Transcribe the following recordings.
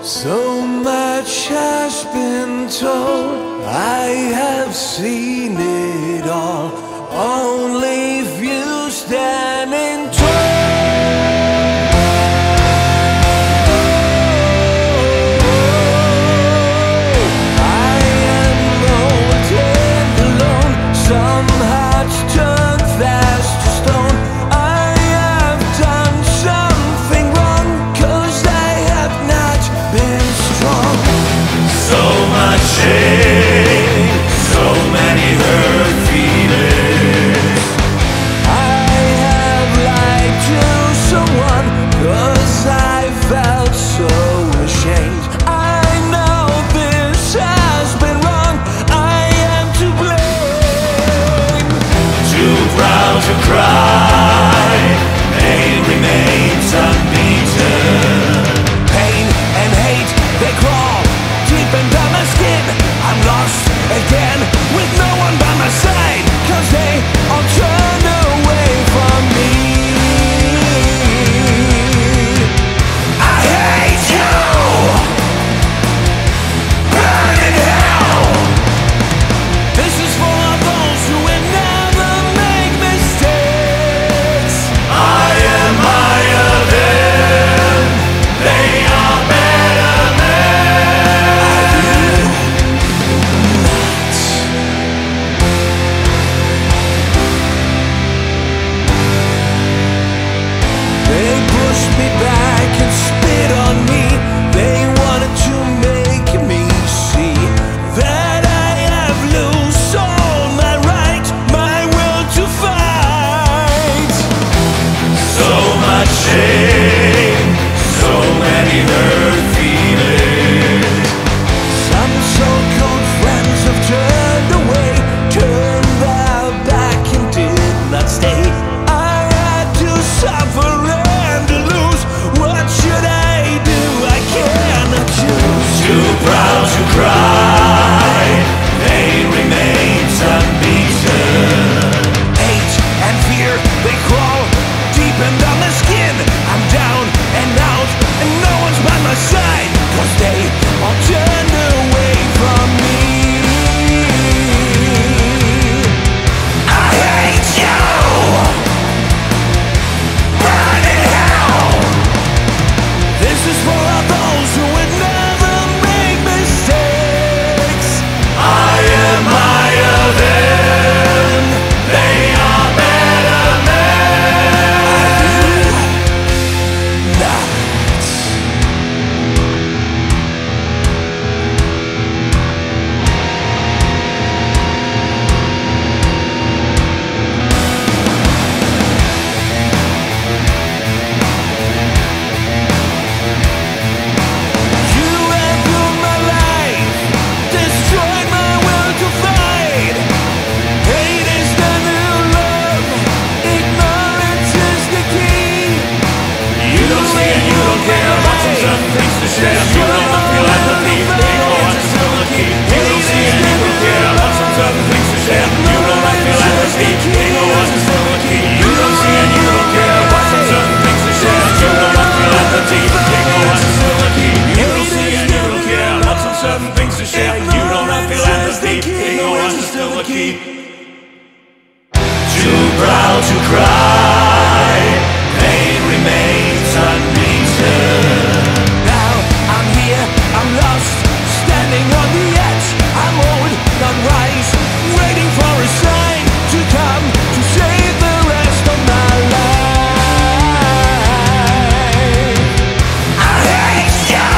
So much has been told, I have seen it all. Only few standing tall. I am old and alone. Some hearts turn fast to stone. I have done something wrong, 'cause I have not been strong. So much shame, so many hurt feelings. I have lied to someone, 'cause I felt so ashamed. I know this has been wrong, I am to blame. Too proud to cry, pain remains unbeaten. Pain and hate, they crawl deep into my skin. I'm lost again with no one by my side, 'cause they all turn away from me. I hate you! Burn in hell! This is for those who will never make mistakes. I am higher than, they are better than. They pushed me back and spit on me. They wanted to make me see that I have lost all my right, my will to fight. So much shame, so many hurt feelings. Some so-called friends have turned away, turned their back and did not stay. I had to suffer and to lose. What should I do? I cannot choose. Too proud to cry, pain remains unbeaten. Hate and fear, they crawl deep into my skin. I'm down and out, and no one's by my side, 'cause they all turned away from me. I hate you! Burn in hell! This is for all those who would never make mistakes. I am higher than, they are better than. Not. You have ruined my life, destroyed my will to fight. Hate is the new love, ignorance is the key. You don't see and you don't care about some certain things to share. You don't feel empathy, ignorance is still the key. You don't see and you don't care about some certain things to share. You don't feel empathy, ignorance is still the key. You don't see and you don't care about some certain things to share. You don't feel empathy, ignorance is still the key. You don't see and you don't care about some certain things to share. You don't feel empathy, ignorance is still the key. Too proud to cry, pain remains unbeaten. Now I'm here, I'm lost, standing on the edge. I'm old, not wise, waiting for a sign to come to save the rest of my life. I hate you!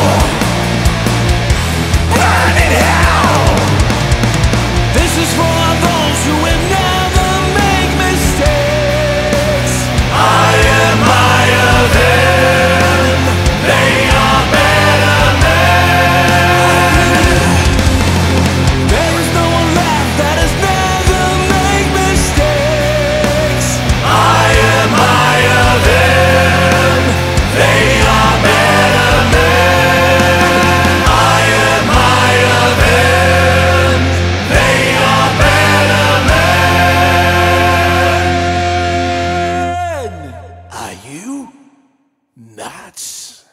Burn in hell! This is for those who will never make mistakes. I am higher than, they are better than. There is no one left that has never made mistakes. I am higher than, they are better than. I am higher than, they are better than. Are you nuts?